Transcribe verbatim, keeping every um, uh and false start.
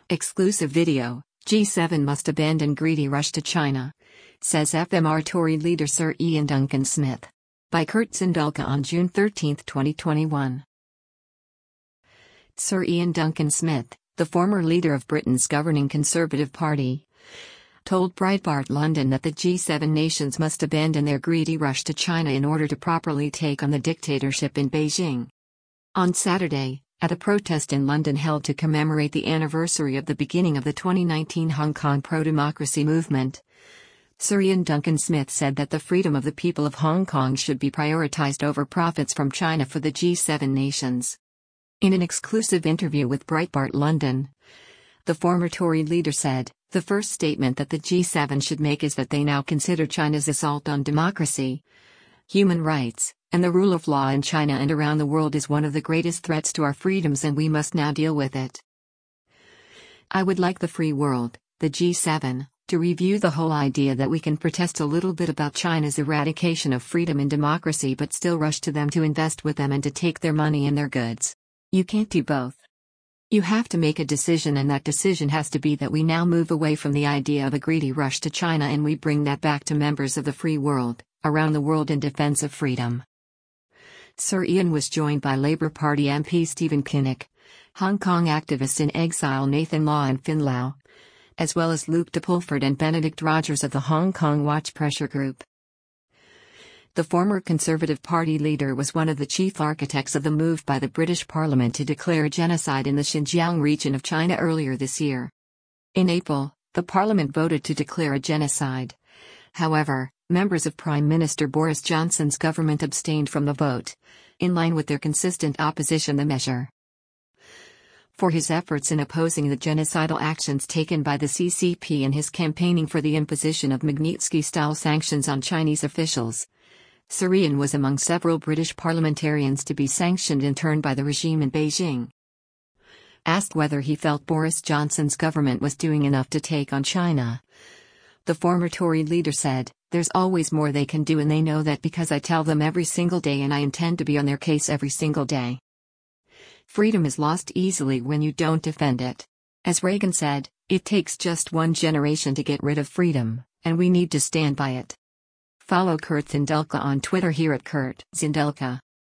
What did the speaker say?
Exclusive video, G seven must abandon greedy rush to China, says F M R Tory leader Sir Ian Duncan Smith. By Kurt Zindulka on June thirteenth twenty twenty-one. Sir Ian Duncan Smith, the former leader of Britain's governing Conservative Party, told Breitbart London that the G seven nations must abandon their greedy rush to China in order to properly take on the dictatorship in Beijing. On Saturday, at a protest in London held to commemorate the anniversary of the beginning of the twenty nineteen Hong Kong pro-democracy movement, Sir Ian Duncan Smith said that the freedom of the people of Hong Kong should be prioritized over profits from China for the G seven nations. In an exclusive interview with Breitbart London, the former Tory leader said, "The first statement that the G seven should make is that they now consider China's assault on democracy, human rights, and the rule of law in China and around the world is one of the greatest threats to our freedoms, and we must now deal with it. I would like the free world, the G seven, to review the whole idea that we can protest a little bit about China's eradication of freedom and democracy but still rush to them to invest with them and to take their money and their goods. You can't do both. You have to make a decision, and that decision has to be that we now move away from the idea of a greedy rush to China and we bring that back to members of the free world, around the world, in defense of freedom." Sir Ian was joined by Labour Party M P Stephen Kinnock, Hong Kong activist in exile Nathan Law and Finn Lau, as well as Luke de Pulford and Benedict Rogers of the Hong Kong Watch Pressure Group. The former Conservative Party leader was one of the chief architects of the move by the British Parliament to declare genocide in the Xinjiang region of China earlier this year. In April, the Parliament voted to declare a genocide. However, members of Prime Minister Boris Johnson's government abstained from the vote, in line with their consistent opposition to the measure. For his efforts in opposing the genocidal actions taken by the C C P and his campaigning for the imposition of Magnitsky-style sanctions on Chinese officials, Sir Ian was among several British parliamentarians to be sanctioned in turn by the regime in Beijing. Asked whether he felt Boris Johnson's government was doing enough to take on China, the former Tory leader said, "There's always more they can do, and they know that because I tell them every single day, and I intend to be on their case every single day. Freedom is lost easily when you don't defend it. As Reagan said, it takes just one generation to get rid of freedom, and we need to stand by it." Follow Kurt Zindulka on Twitter here at Kurt Zindulka.